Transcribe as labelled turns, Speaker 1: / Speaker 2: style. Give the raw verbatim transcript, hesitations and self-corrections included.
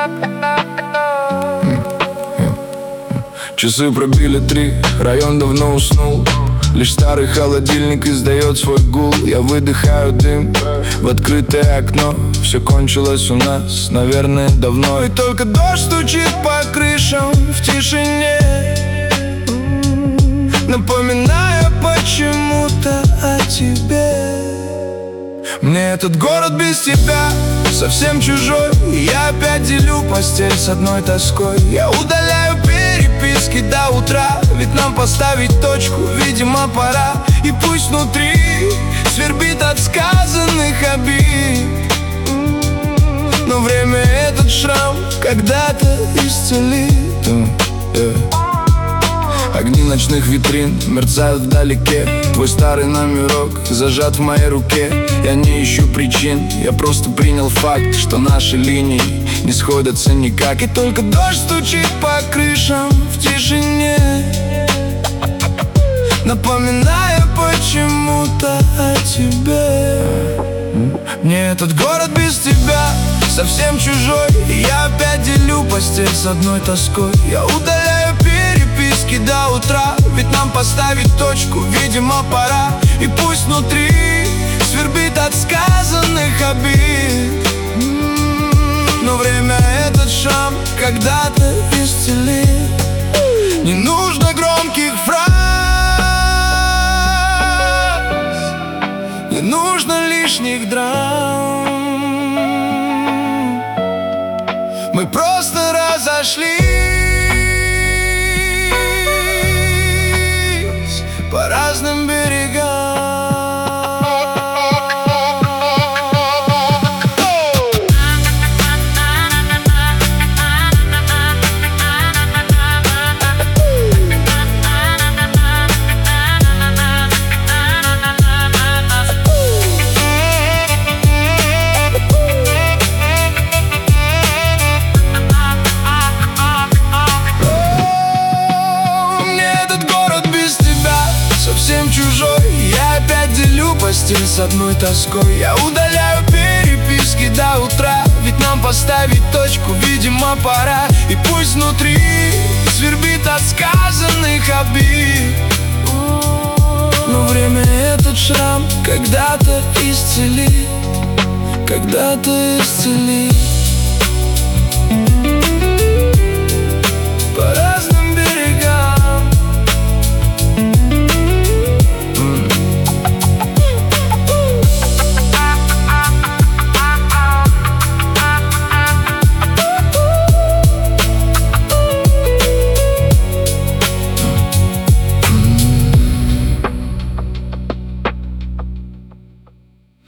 Speaker 1: Часы пробили три, район давно уснул. Лишь старый холодильник издает свой гул. Я выдыхаю дым в открытое окно. Все кончилось у нас, наверное, давно. И только дождь стучит по крышам в тишине, напоминая почему-то о тебе. Мне этот город без тебя совсем чужой. И я опять делю постель с одной тоской. Я удаляю переписки до утра, ведь нам поставить точку, видимо, пора. И пусть внутри свербит от сказанных обид, но время этот шрам когда-то исцелит. yeah. Огни ночных витрин мерцают вдалеке. Твой старый номерок зажат в моей руке. Я не ищу причин, я просто принял факт, что наши линии не сходятся никак. И только дождь стучит по крышам в тишине, напоминая почему-то о тебе. Мне этот город без тебя совсем чужой. И я опять делю постель с одной тоской. Я удаляю переписки до утра, ведь нам поставить точку, видимо, пора. И пусть внутри свербит от сказанных обид, но время этот шрам когда-то исцелит. Не нужно громких фраз, не нужно лишних драм. Мы просто разошлись по разным берегам. Чужой. Я опять делю постель с одной тоской. Я удаляю переписки до утра, ведь нам поставить точку, видимо, пора. И пусть внутри свербит от сказанных обид, но время этот шрам когда-то исцелит, когда-то исцелит.